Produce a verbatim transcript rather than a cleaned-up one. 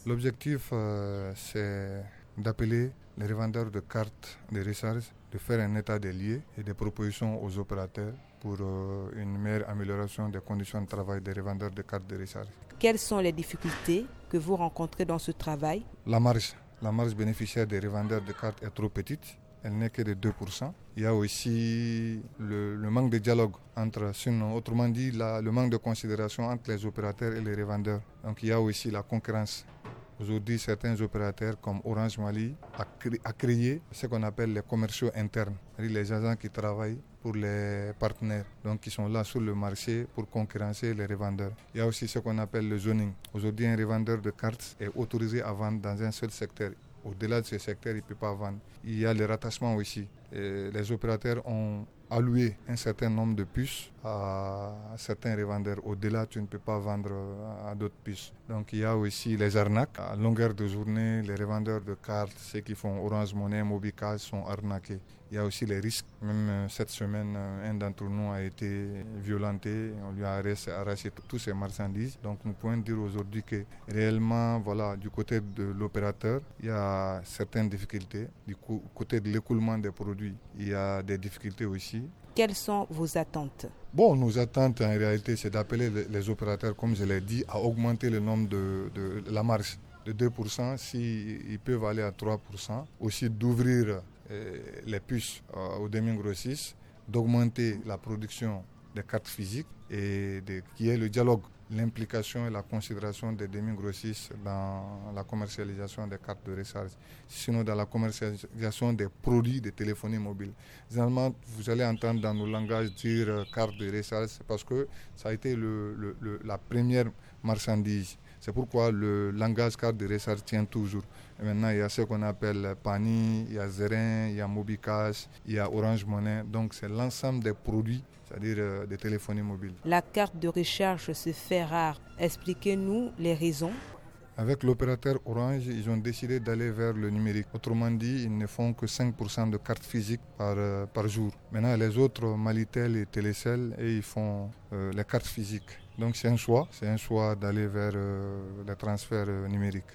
L'objectif, euh, c'est d'appeler les revendeurs de cartes de recharge, de faire un état des lieux et des propositions aux opérateurs pour euh, une meilleure amélioration des conditions de travail des revendeurs de cartes de recharge. Quelles sont les difficultés que vous rencontrez dans ce travail? La marge, la marge bénéficiaire des revendeurs de cartes est trop petite. Elle n'est que de deux pour cent. Il y a aussi le, le manque de dialogue entre, sinon, autrement dit, la, le manque de considération entre les opérateurs et les revendeurs. Donc il y a aussi la concurrence. Aujourd'hui, certains opérateurs comme Orange Mali a, cré, a créé ce qu'on appelle les commerciaux internes, c'est-à-dire les agents qui travaillent pour les partenaires, donc qui sont là sur le marché pour concurrencer les revendeurs. Il y a aussi ce qu'on appelle le zoning. Aujourd'hui, un revendeur de cartes est autorisé à vendre dans un seul secteur. Au-delà de ce secteur, il ne peut pas vendre. Il y a le rattachement aussi. Et les opérateurs ont alloué un certain nombre de puces à certains revendeurs. Au-delà, tu ne peux pas vendre à d'autres puces. Donc il y a aussi les arnaques. À longueur de journée, les revendeurs de cartes, ceux qui font Orange Money, Mobicash sont arnaqués. Il y a aussi les risques. Même cette semaine, un d'entre nous a été violenté. On lui a arraché, arraché toutes ses marchandises. Donc nous pouvons dire aujourd'hui que réellement, voilà, du côté de l'opérateur, il y a certaines difficultés. Du côté de l'écoulement des produits, il y a des difficultés aussi. Quelles sont vos attentes? Bon, nos attentes en réalité, c'est d'appeler les, les opérateurs, comme je l'ai dit, à augmenter le nombre de, de, de la marge de deux pour cent, s'ils peuvent aller à trois pour cent. Aussi d'ouvrir euh, les puces euh, aux demi-grossistes, d'augmenter la production des cartes physiques et de, qu'il y ait le dialogue, l'implication et la considération des demi-grossistes dans la commercialisation des cartes de recharge, sinon dans la commercialisation des produits de téléphonie mobile. Généralement, vous allez entendre dans nos langages dire euh, carte de recharge, c'est parce que ça a été le, le, le, la première marchandise. C'est pourquoi le langage carte de recharge tient toujours. Et maintenant, il y a ce qu'on appelle Pani, il y a Zeren, il y a Mobicash, il y a Orange Money. Donc, c'est l'ensemble des produits, c'est-à-dire euh, des téléphonie mobile. La carte de recharge se fait rare. Expliquez-nous les raisons. Avec l'opérateur Orange, ils ont décidé d'aller vers le numérique. Autrement dit, ils ne font que cinq pour cent de cartes physiques par, euh, par jour. Maintenant, les autres, Malitel et Télécel, et ils font euh, les cartes physiques. Donc c'est un choix, c'est un choix d'aller vers euh, les transferts euh, numériques.